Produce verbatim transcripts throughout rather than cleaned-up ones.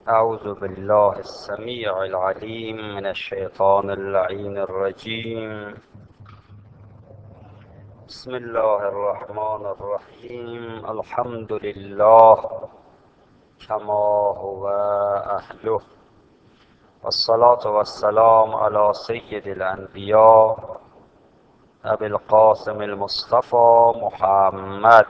أعوذ بالله السميع العليم من الشيطان اللعين الرجيم. بسم الله الرحمن الرحيم. الحمد لله كما هو أهله، والصلاة والسلام على سيد الأنبياء أبي القاسم المصطفى محمد.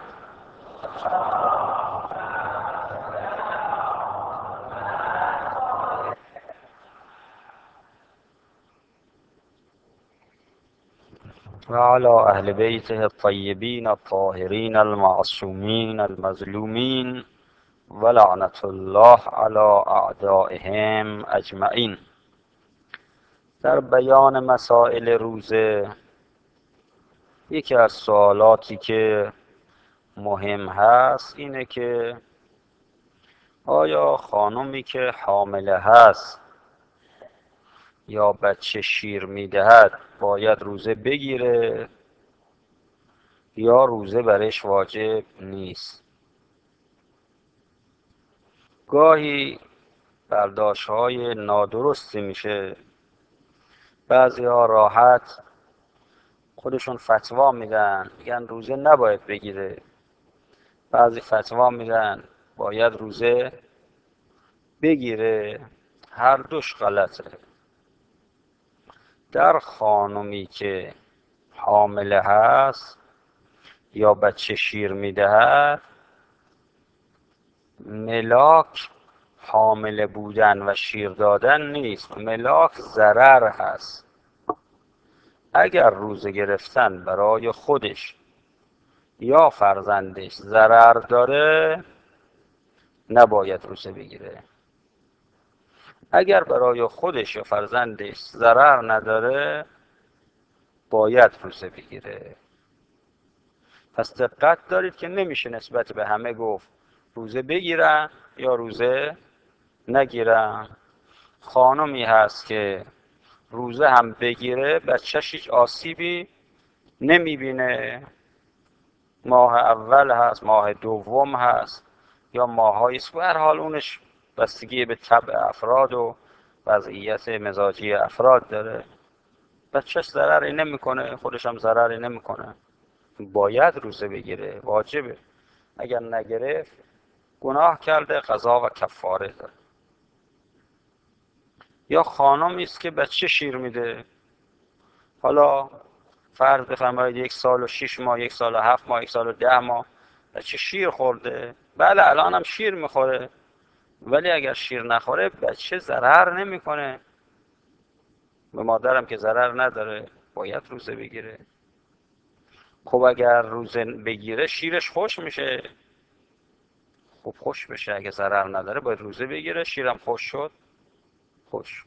وعلى أهل بيته الطيبين الطاهرين المعصومين المظلومين، ولعنة الله على أعدائهم أجمعین. در بیان مسائل روزه، یکی از سوالاتی که مهم هست اینه که آیا خانمی که حامله هست یا بچه شیر میدهد باید روزه بگیره یا روزه برش واجب نیست؟ گاهی برداشت های نادرستی میشه. بعضی ها راحت خودشون فتوا میدن، میگن روزه نباید بگیره. بعضی فتوا میدن باید روزه بگیره. هر دوش غلطه. در خانمی که حامله هست یا بچه شیر میدهد، ملاک حامله بودن و شیر دادن نیست، ملاک ضرر هست. اگر روزه گرفتن برای خودش یا فرزندش ضرر داره، نباید روزه بگیره. اگر برای خودش یا فرزندش ضرر نداره، باید روزه بگیره. پس دقت دارید که نمیشه نسبت به همه گفت روزه بگیرن یا روزه نگیرن. خانمی هست که روزه هم بگیره بچهش هیچ آسیبی نمیبینه. ماه اول هست، ماه دوم هست، یا ماهایی است. به هر حال اونش بستگی به طبع افراد و وضعیت مزاجی افراد داره. بچهش ضرری نمیکنه، خودش هم ضرری نمیکنه، باید روزه بگیره، واجبه. اگر نگرفت گناه کرده، قضا و کفاره داره. یا خانمی است که بچه شیر میده، حالا فرض بفرمایید یک سال و شش ماه، یک سال و هفت ماه، یک سال و ده ماه بچه شیر خورده. بله الان هم شیر میخوره، ولی اگر شیر نخوره بچه ضرر نمیکنه، به مادرم که ضرر نداره، باید روزه بگیره. خب اگر روزه بگیره شیرش خوش میشه. خب خوش بشه، اگه ضرر نداره باید روزه بگیره. شیرم خوش شد، خوش.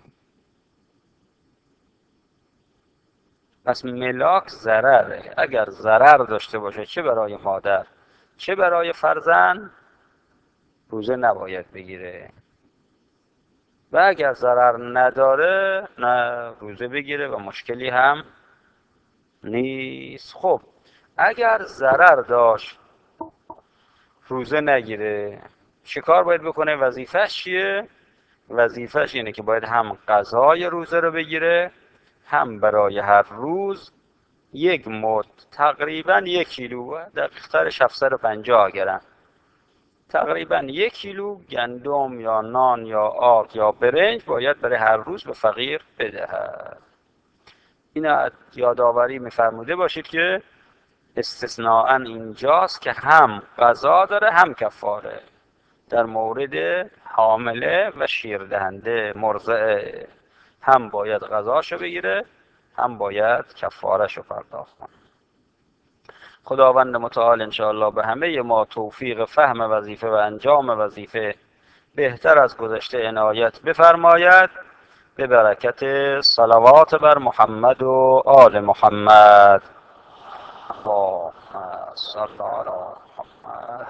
پس ملاک ضرره. اگر ضرر داشته باشه، چه برای مادر چه برای فرزند، روزه نباید بگیره. و اگر ضرر نداره، نه روزه بگیره و مشکلی هم نیست. خب اگر ضرر داشت روزه نگیره، چه کار باید بکنه؟ وظیفه‌اش چیه؟ وظیفه‌اش اینه که باید هم قضای روزه رو بگیره، هم برای هر روز یک مد، تقریبا یک کیلو، دقیق‌ترش هفتصد و پنجاه گرم، تقریبا یک کیلو گندم یا نان یا آرد یا برنج باید برای هر روز به فقیر بدهد. این یادآوری می‌فرموده باشید که استثناءً اینجاست که هم قضا داره هم کفاره. در مورد حامله و شیردهنده مرضعه، هم باید قضاشو بگیره، هم باید کفارشو پرداخت کنه. خداوند متعال انشاءالله به همه ما توفیق فهم وظیفه و انجام وظیفه بهتر از گذشته عنایت بفرماید، به برکت صلوات بر محمد و آل محمد. اللهم صل علی محمد.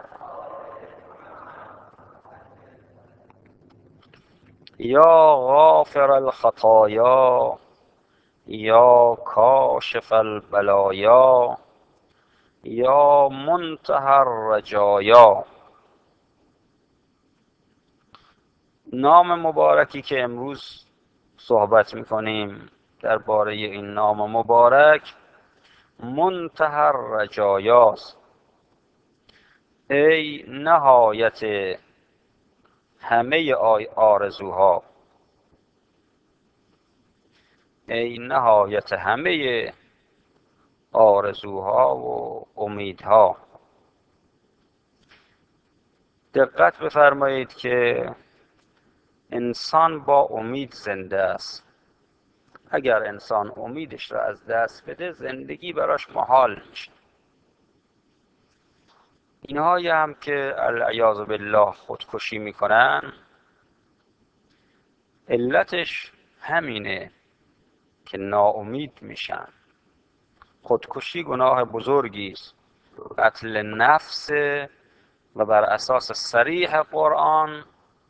یا غافر الخطایا، یا کاشف البلایا، یا منتهى الرجایا. نام مبارکی که امروز صحبت میکنیم درباره این نام مبارک منتهی الرجایاست، ای نهایت همه آرزوها، ای نهایت همه آرزوها و امیدها. دقت بفرمایید که انسان با امید زنده است. اگر انسان امیدش را از دست بده زندگی براش محال میشه. اینهایی هم که العیاذ بالله خودکشی میکنن علتش همینه که ناامید میشن. خودکشی گناه بزرگی است، قتل نفس، و بر اساس صریح قرآن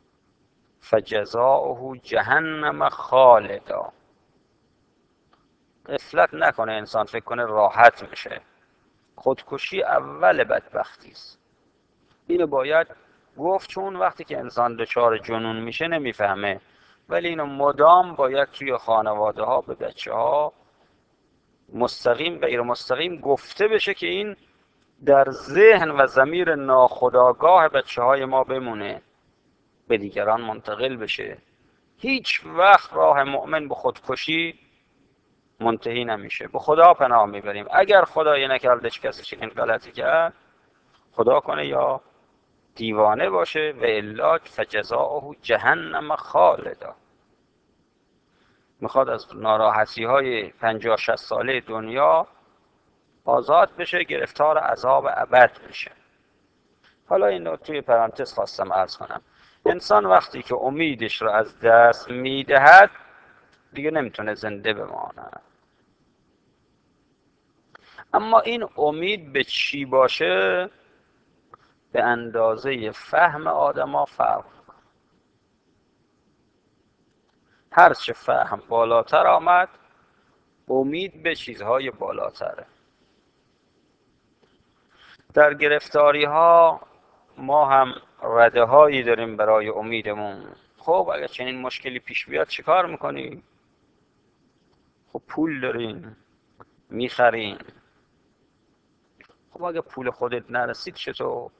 فجزاؤه جهنم خالدا. غفلت نکنه انسان فکر کنه راحت میشه. خودکشی اول بدبختی است. اینو باید گفت، چون وقتی که انسان دچار جنون میشه نمیفهمه، ولی اینو مدام باید توی خانواده ها به بچه ها مستقیم غیر مستقیم گفته بشه که این در ذهن و ضمیر ناخودآگاه بچه های ما بمونه، به دیگران منتقل بشه. هیچ وقت راه مؤمن به خودکشی منتهی نمیشه. به خدا پناه میبریم اگر خدای نکردش کسی چنین غلطی کرد، خدا کنه یا دیوانه باشه، و الا فجزاؤه جهنم خالدا. میخواد از ناراحتی های پنجاه شصت ساله دنیا آزاد بشه، گرفتار عذاب ابد بشه. حالا این رو توی پرانتز خواستم عرض کنم. انسان وقتی که امیدش رو از دست میدهد دیگه نمیتونه زنده بمانه. اما این امید به چی باشه به اندازه فهم آدما فرق کنه. هرچه فهم بالاتر آمد امید به چیزهای بالاتره. در گرفتاری ها ما هم رده هایی داریم برای امیدمون. خب اگر چنین مشکلی پیش بیاد چه کار میکنی؟ خب پول دارین میخرین. خب اگه پول خودت نرسید چطور؟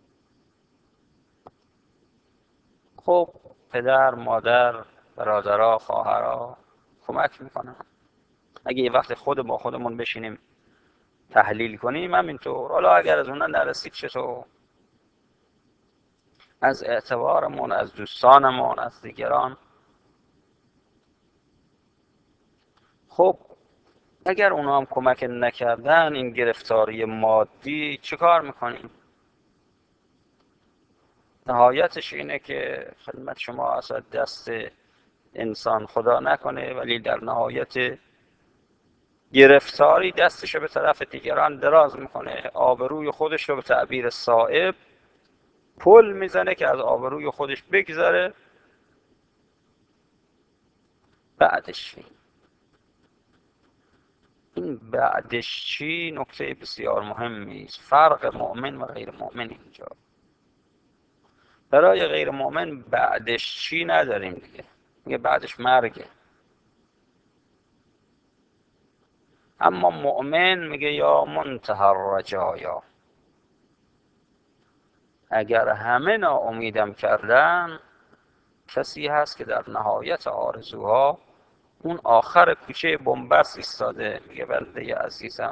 خب پدر، مادر، برادرها، خواهرها کمک میکنن. اگه یه وقت خود با خودمون بشینیم تحلیل کنیم همینطور. حالا اگر از اونها نرسید چطور؟ از اعتبارمون، از دوستانمون، از دیگران. خب اگر اونا هم کمک نکردن، این گرفتاری مادی، چه کار میکنیم؟ نهایتش اینه که خدمت شما اصلا دست انسان خدا نکنه، ولی در نهایت گرفتاری دستشو به طرف دیگران دراز میکنه، آبروی خودش رو به تعبیر صائب پل میزنه که از آبروی خودش بگذره. بعدش چی؟ این بعدش چی نکته بسیار مهمی است. فرق مؤمن و غیر مؤمن اینجا. برای غیر مؤمن بعدش چی نداریم دیگه، میگه بعدش مرگه. اما مؤمن میگه یا منتهی الرجایا، اگر همه ناامیدم کردن، کسی هست که در نهایت آرزوها اون آخر کوچه بنبست ایستاده، میگه بنده عزیزم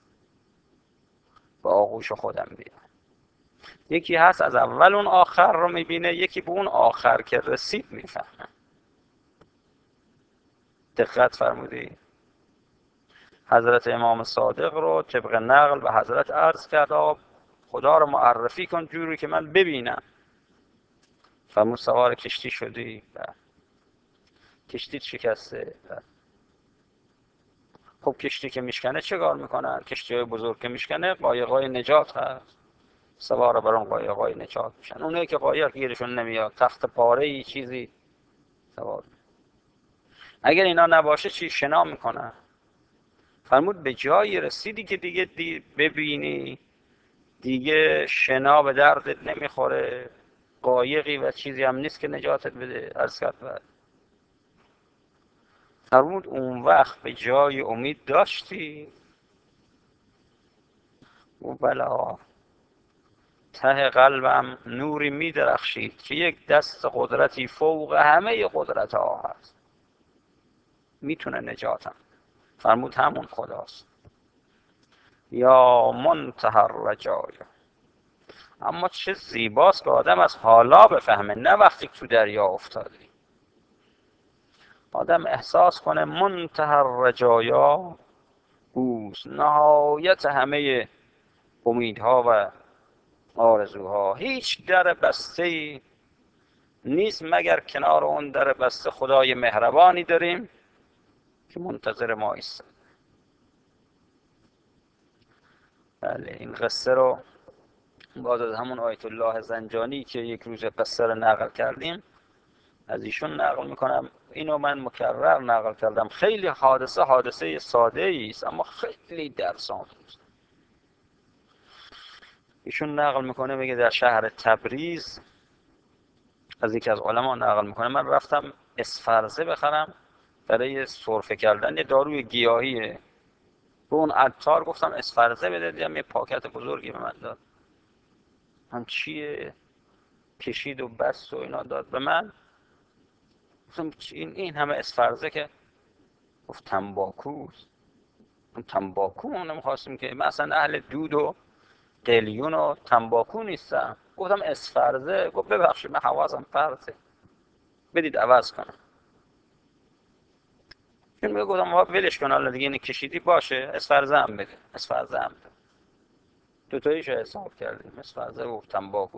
به آغوش خودم بیا. یکی هست از اول اون آخر رو میبینه، یکی به اون آخر که رسید میفهمه. دقت فرمودی؟ حضرت امام صادق رو طبق نقل به حضرت عرض کرد آقا خدا رو معرفی کن جوری که من ببینم. فرمود سوار کشتی شدی؟ کشتی شکسته. خب کشتی که میشکنه چه کار میکنن؟ کشتی های بزرگ که میشکنه قایقای نجات هست، سوار بر اون قایقای نجات میشن. اونایی که قایق گیرشون نمیاد، تخت پاره ای چیزی سوار. اگر اینا نباشه چی شنا میکنن؟ فرمود به جایی رسیدی که دیگه دی ببینی دیگه شنا به دردت نمیخوره، قایقی و چیزی هم نیست که نجاتت بده. عرض کرد فرمود اون وقت به جای امید داشتی؟ و بلا، ته قلبم نوری می درخشید که یک دست قدرتی فوق همه قدرت ها هست، میتونه نجاتم. فرمود همون خداست. یا منتهی الرجای. اما چه زیباست که آدم از حالا بفهمه، نه وقتی تو دریا افتاده. آدم احساس کنه منتهی الرجایا اوست، نهایت همه امیدها و آرزوها. هیچ در بسته نیست مگر کنار اون در بسته خدای مهربانی داریم که منتظر ما ایستاده. بله، این قصه رو باز از همون آیت الله زنجانی که یک روز قصه رو نقل کردیم از ایشون نقل میکنم. اینو من مکرر نقل کردم. خیلی حادثه حادثه ساده است اما خیلی درس‌آموز. ایشون نقل میکنه، میگه در شهر تبریز از یکی از علما نقل میکنه من رفتم اسفرزه بخرم برای سرفه کردن یه داروی گیاهیه. به اون عطار گفتم اسفرزه بده، دیدم یه پاکت بزرگی به من داد. هم چیه؟ کشید و بست و اینا داد به من. گفتم این این همه اسفرزه که؟ گفت تنباکوست. اون تنباکو ما نمیخواستیم که، من اصلا اهل دود و قلیون و تنباکو نیستم. گفتم اسفرزه. گفت ببخشید من حواسم پرته، بدید عوض کنم. چون میگه گفتم آقا ولش کن حالا دیگه، اینو کشیدی باشه، اسفرزه هم بده. اسفرزه هم بده. دو تاییشو حساب کردیم، اسفرزه و تنباکو.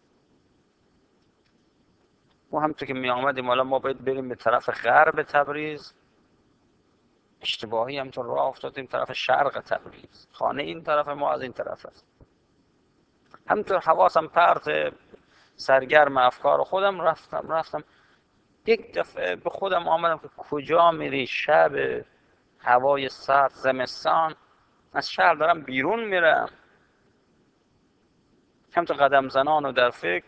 و همونطور که می آمدیم حالا ما باید بریم به طرف غرب تبریز، اشتباهی همونطور راه افتادیم طرف شرق تبریز. خانه این طرف، ما از این طرف است. همونطور حواسم پرت، سرگرم افکار خودم رفتم رفتم یک دفعه به خودم آمدم که کجا میری شب، هوای سرد زمستان، از شهر دارم بیرون میرم. همونطور قدم زنان و در فکر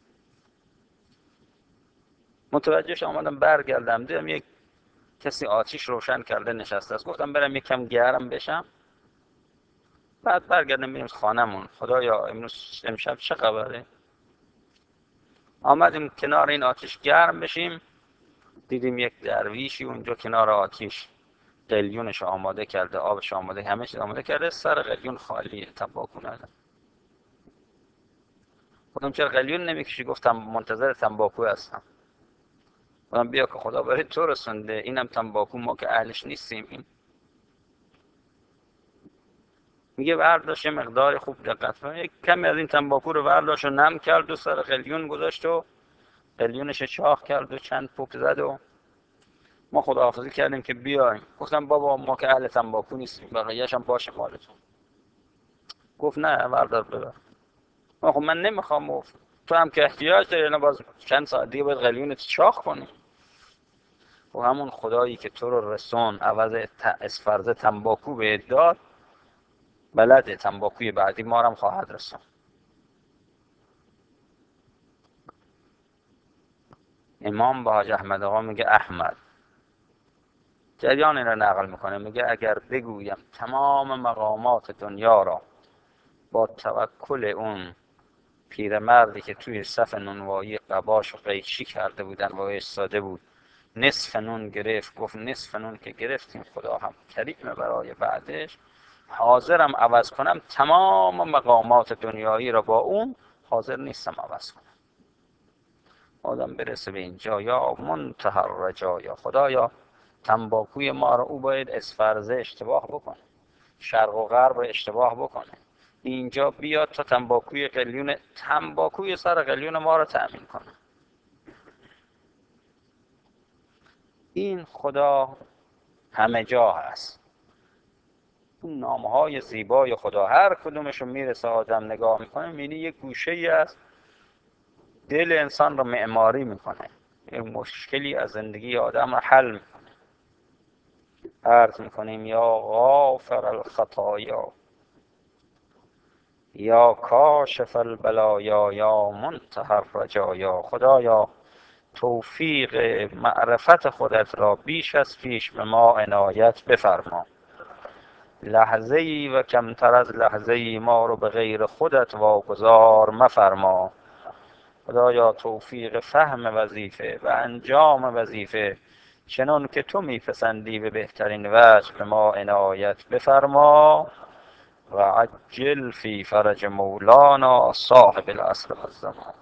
متوجهش آمدم برگردم، دیدم یک کسی آتیش روشن کرده نشسته است. گفتم برم یکم گرم بشم بعد برگردم بریم خانمون. خدایا امروز امشب چه خبره؟ آمدیم کنار این آتیش گرم بشیم، دیدیم یک درویشی اونجا کنار آتیش قلیونش آماده کرده، آبش آماده، همه چیز آماده کرده، سر قلیون خالیه، تنباکو نداره. گفتم چرا قلیون نمیکشی؟ گفتم منتظر تنباکو هستم. گفتم بیا که خدا برای تو رسونده، اینم تنباکو، ما که اهلش نیستیم. این میگه برداشت مقدار خوب دقت کن، یک کمی از این تنباکو رو برداشت و نم کرد و سر قلیون گذاشت و قلیونش چاق کرد و چند پک زد و ما خداحافظی کردیم که بیایم. گفتم بابا ما که اهل تنباکو نیستیم، بقیه‌اش هم باشه مالتون. گفت نه بردار ببر. خب من نمیخوام. گفت تو هم که احتیاج داری، نه باز چند ساعت دیگه باید قلیونت چاق کنی. و همون خدایی که تو رو رسون عوض اسفرزه تنباکو بهت داد، بلده تنباکوی بعدی ما هم خواهد رسون. امام با حاج احمد آقا میگه احمد جریان این رو نقل میکنه، میگه اگر بگویم تمام مقامات دنیا را با توکل اون پیرمردی که توی صف نونوایی قباش و قیچی کرده بودن و ایستاده بود نصف نون گرفت، گفت نصف نون که گرفتیم خدا هم کریمه برای بعدش، حاضرم عوض کنم تمام مقامات دنیایی را با اون، حاضر نیستم عوض کنم. آدم برسه به اینجا، یا منتهی الرجایا، خدایا تنباکوی ما رو، او باید اسفرزه اشتباه بکنه، شرق و غرب رو اشتباه بکنه، اینجا بیاد تا تنباکوی قلیون تنباکوی سر قلیون ما رو تأمین کنه. این خدا همه جا هست. اون نامهای زیبای خدا هر کدومشون میرسه آدم نگاه میکنه میبینی یک گوشه ای از دل انسان رو معماری میکنه، یه مشکلی از زندگی آدم رو حل میکنه. عرض میکنیم یا غافر الخطایا یا کاشف البلایا یا منتهی الرجایا. خدایا توفیق معرفت خودت را بیش از پیش به ما عنایت بفرما. لحظه ای و کمتر از لحظه ای ما رو به غیر خودت واگذار مفرما. خدایا توفیق فهم وظیفه و انجام وظیفه چنان که تو میپسندی به بهترین وجه به ما عنایت بفرما و عجل فی فرج مولانا صاحب العصر والزمان.